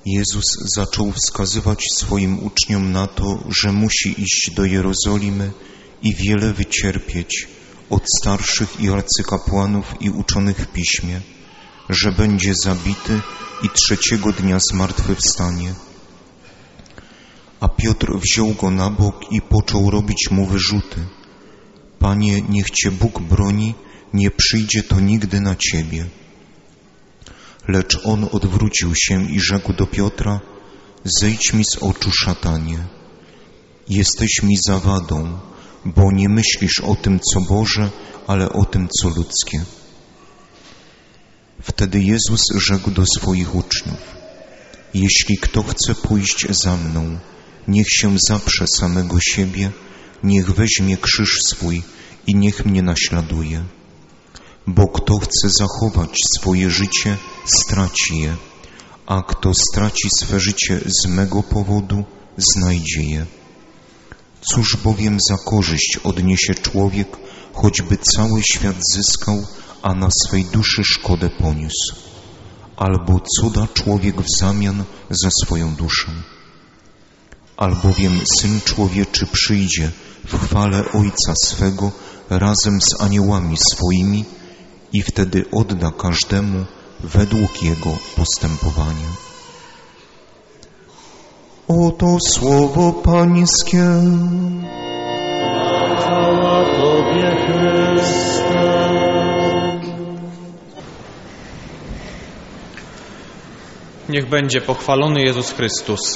Jezus zaczął wskazywać swoim uczniom na to, że musi iść do Jerozolimy i wiele wycierpieć od starszych i arcykapłanów i uczonych w piśmie, że będzie zabity i 3. dnia zmartwychwstanie. A Piotr wziął go na bok i począł robić mu wyrzuty. Panie, niech Cię Bóg broni, nie przyjdzie to nigdy na Ciebie. Lecz on odwrócił się i rzekł do Piotra: zejdź mi z oczu, szatanie. Jesteś mi zawadą, bo nie myślisz o tym, co Boże, ale o tym, co ludzkie. Wtedy Jezus rzekł do swoich uczniów: jeśli kto chce pójść za mną, niech się zaprze samego siebie, niech weźmie krzyż swój i niech mnie naśladuje. Bo kto chce zachować swoje życie, straci je, a kto straci swe życie z mego powodu, znajdzie je. Cóż bowiem za korzyść odniesie człowiek, choćby cały świat zyskał, a na swej duszy szkodę poniósł? Albo co da człowiek w zamian za swoją duszę? Albowiem Syn Człowieczy przyjdzie w chwale Ojca swego razem z aniołami swoimi i wtedy odda każdemu według jego postępowania. Oto słowo Pańskie. Chwała Tobie, Chryste. Niech będzie pochwalony Jezus Chrystus.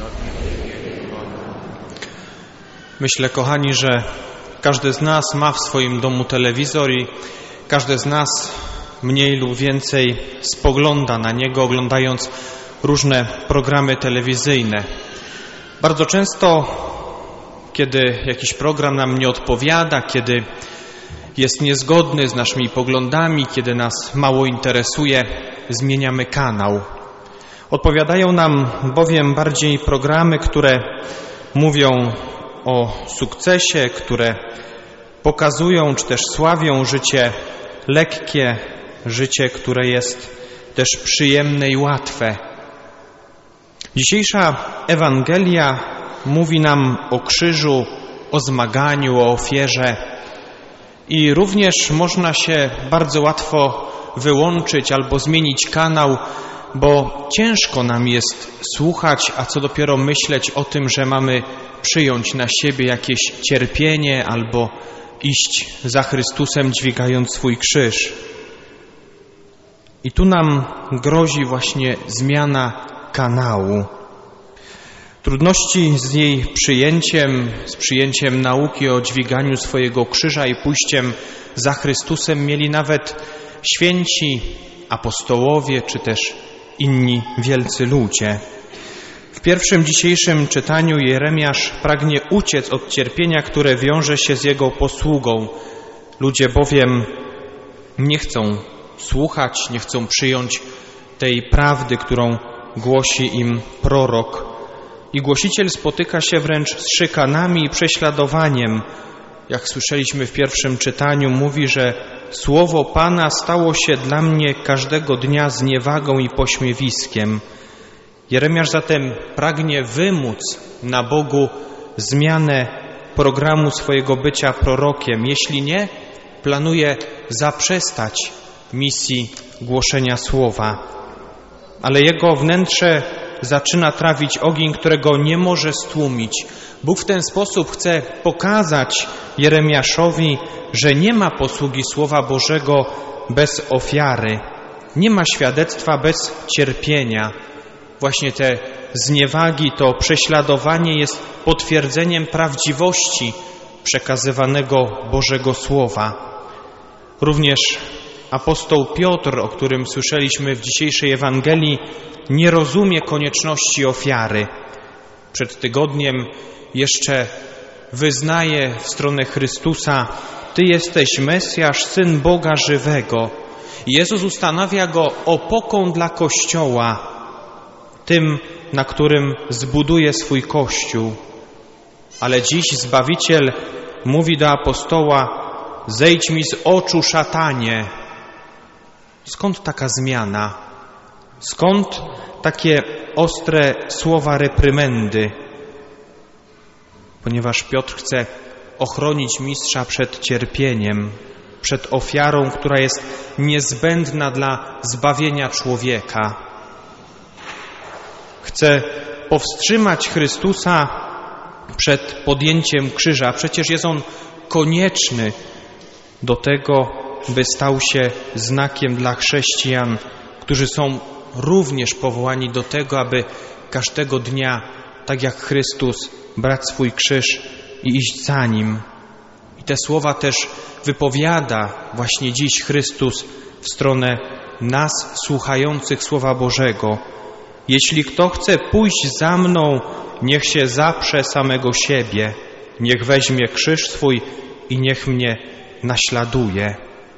Myślę, kochani, że każdy z nas ma w swoim domu telewizor i każdy z nas mniej lub więcej spogląda na niego, oglądając różne programy telewizyjne. Bardzo często, kiedy jakiś program nam nie odpowiada, kiedy jest niezgodny z naszymi poglądami, kiedy nas mało interesuje, zmieniamy kanał. Odpowiadają nam bowiem bardziej programy, które mówią o sukcesie, które pokazują czy też sławią życie lekkie, życie, które jest też przyjemne i łatwe. Dzisiejsza Ewangelia mówi nam o krzyżu, o zmaganiu, o ofierze i również można się bardzo łatwo wyłączyć albo zmienić kanał, bo ciężko nam jest słuchać, a co dopiero myśleć o tym, że mamy przyjąć na siebie jakieś cierpienie albo iść za Chrystusem, dźwigając swój krzyż. I tu nam grozi właśnie zmiana kanału. Trudności z jej przyjęciem, z przyjęciem nauki o dźwiganiu swojego krzyża i pójściem za Chrystusem mieli nawet święci, apostołowie, czy też inni wielcy ludzie. W pierwszym dzisiejszym czytaniu Jeremiasz pragnie uciec od cierpienia, które wiąże się z jego posługą. Ludzie bowiem nie chcą słuchać, nie chcą przyjąć tej prawdy, którą głosi im prorok. I głosiciel spotyka się wręcz z szykanami i prześladowaniem. Jak słyszeliśmy w pierwszym czytaniu, mówi, że słowo Pana stało się dla mnie każdego dnia zniewagą i pośmiewiskiem. Jeremiasz zatem pragnie wymóc na Bogu zmianę programu swojego bycia prorokiem. Jeśli nie, planuje zaprzestać misji głoszenia słowa. Ale jego wnętrze zaczyna trawić ogień, którego nie może stłumić. Bóg w ten sposób chce pokazać Jeremiaszowi, że nie ma posługi Słowa Bożego bez ofiary. Nie ma świadectwa bez cierpienia. Właśnie te zniewagi, to prześladowanie jest potwierdzeniem prawdziwości przekazywanego Bożego Słowa. Również apostoł Piotr, o którym słyszeliśmy w dzisiejszej Ewangelii, nie rozumie konieczności ofiary. Przed tygodniem jeszcze wyznaje w stronę Chrystusa: Ty jesteś Mesjasz, Syn Boga żywego. Jezus ustanawia go opoką dla Kościoła, tym, na którym zbuduje swój Kościół. Ale dziś Zbawiciel mówi do apostoła: zejdź mi z oczu, szatanie. Skąd taka zmiana? Skąd takie ostre słowa reprymendy? Ponieważ Piotr chce ochronić mistrza przed cierpieniem, przed ofiarą, która jest niezbędna dla zbawienia człowieka. Chce powstrzymać Chrystusa przed podjęciem krzyża. Przecież jest On konieczny do tego, by stał się znakiem dla chrześcijan, którzy są również powołani do tego, aby każdego dnia, tak jak Chrystus, brać swój krzyż i iść za Nim. I te słowa też wypowiada właśnie dziś Chrystus w stronę nas, słuchających Słowa Bożego. Jeśli kto chce pójść za mną, niech się zaprze samego siebie, niech weźmie krzyż swój i niech mnie naśladuje.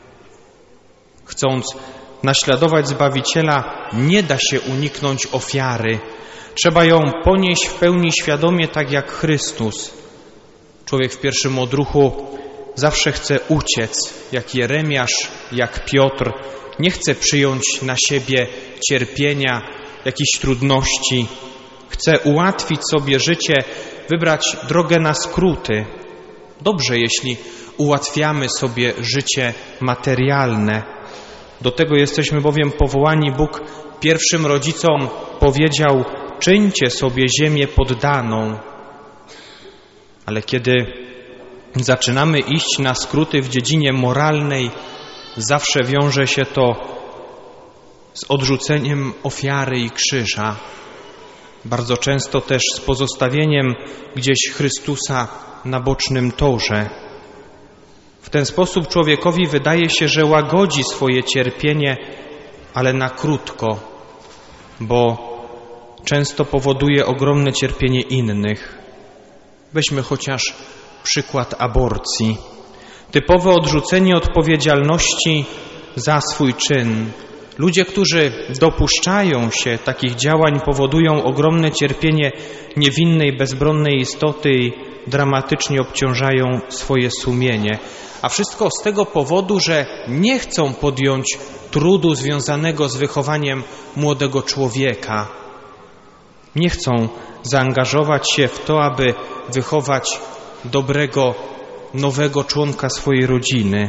Chcąc naśladować Zbawiciela, nie da się uniknąć ofiary. Trzeba ją ponieść w pełni świadomie, tak jak Chrystus. Człowiek w pierwszym odruchu zawsze chce uciec, jak Jeremiasz, jak Piotr. Nie chce przyjąć na siebie cierpienia, jakichś trudności. Chce ułatwić sobie życie, wybrać drogę na skróty. Dobrze, jeśli ułatwiamy sobie życie materialne. Do tego jesteśmy bowiem powołani. Bóg pierwszym rodzicom powiedział: czyńcie sobie ziemię poddaną. Ale kiedy zaczynamy iść na skróty w dziedzinie moralnej, zawsze wiąże się to z odrzuceniem ofiary i krzyża. Bardzo często też z pozostawieniem gdzieś Chrystusa na bocznym torze. W ten sposób człowiekowi wydaje się, że łagodzi swoje cierpienie, ale na krótko, bo często powoduje ogromne cierpienie innych. Weźmy chociaż przykład aborcji. Typowe odrzucenie odpowiedzialności za swój czyn. Ludzie, którzy dopuszczają się takich działań, powodują ogromne cierpienie niewinnej, bezbronnej istoty i dramatycznie obciążają swoje sumienie. A wszystko z tego powodu, że nie chcą podjąć trudu związanego z wychowaniem młodego człowieka. Nie chcą zaangażować się w to, aby wychować dobrego, nowego członka swojej rodziny.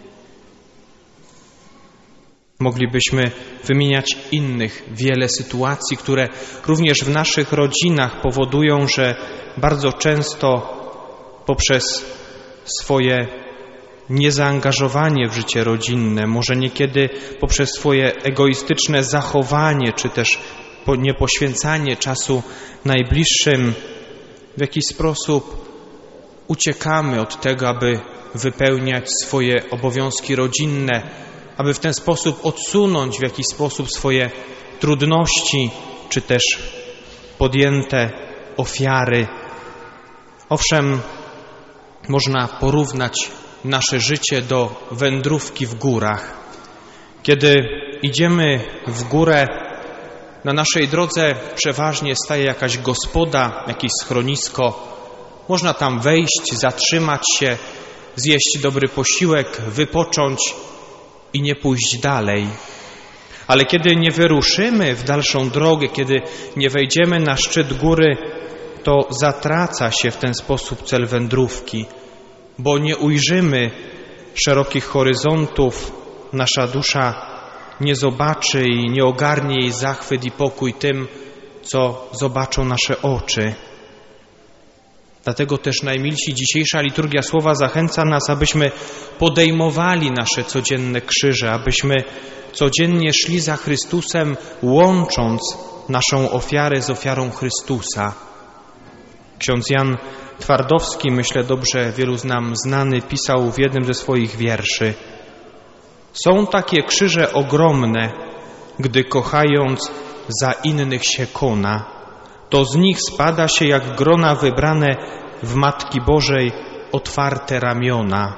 Moglibyśmy wymieniać innych wiele sytuacji, które również w naszych rodzinach powodują, że bardzo często poprzez swoje niezaangażowanie w życie rodzinne, może niekiedy poprzez swoje egoistyczne zachowanie, czy też niepoświęcanie czasu najbliższym, w jakiś sposób uciekamy od tego, aby wypełniać swoje obowiązki rodzinne, aby w ten sposób odsunąć w jakiś sposób swoje trudności, czy też podjęte ofiary. Owszem, można porównać nasze życie do wędrówki w górach. Kiedy idziemy w górę, na naszej drodze przeważnie staje jakaś gospoda, jakieś schronisko. Można tam wejść, zatrzymać się, zjeść dobry posiłek, wypocząć i nie pójść dalej. Ale kiedy nie wyruszymy w dalszą drogę, kiedy nie wejdziemy na szczyt góry, to zatraca się w ten sposób cel wędrówki, bo nie ujrzymy szerokich horyzontów, nasza dusza nie zobaczy i nie ogarnie jej zachwyt i pokój tym, co zobaczą nasze oczy. Dlatego też, najmilsi, dzisiejsza liturgia słowa zachęca nas, abyśmy podejmowali nasze codzienne krzyże, abyśmy codziennie szli za Chrystusem, łącząc naszą ofiarę z ofiarą Chrystusa. Ksiądz Jan Twardowski, myślę dobrze wielu nam znany, pisał w jednym ze swoich wierszy: są takie krzyże ogromne, gdy kochając za innych się kona, to z nich spada się jak grona wybrane w Matki Bożej otwarte ramiona.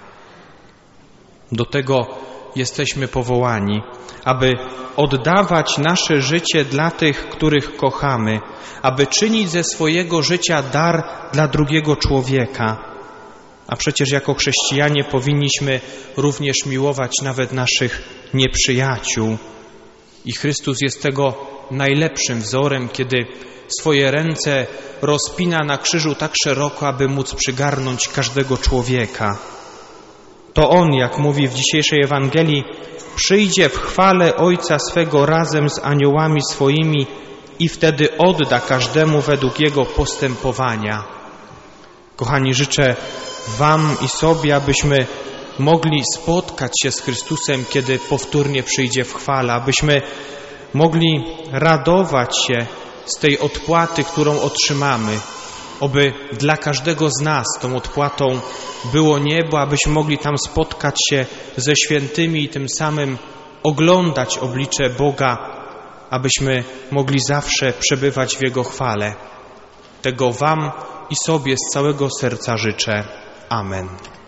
Do tego jesteśmy powołani, aby oddawać nasze życie dla tych, których kochamy, aby czynić ze swojego życia dar dla drugiego człowieka. A przecież jako chrześcijanie powinniśmy również miłować nawet naszych nieprzyjaciół. I Chrystus jest tego najlepszym wzorem, kiedy swoje ręce rozpina na krzyżu tak szeroko, aby móc przygarnąć każdego człowieka. To On, jak mówi w dzisiejszej Ewangelii, przyjdzie w chwale Ojca swego razem z aniołami swoimi i wtedy odda każdemu według jego postępowania. Kochani, życzę Wam i sobie, abyśmy mogli spotkać się z Chrystusem, kiedy powtórnie przyjdzie w chwale, abyśmy mogli radować się z tej odpłaty, którą otrzymamy. Oby dla każdego z nas tą odpłatą było niebo, abyśmy mogli tam spotkać się ze świętymi i tym samym oglądać oblicze Boga, abyśmy mogli zawsze przebywać w Jego chwale. Tego Wam i sobie z całego serca życzę. Amen.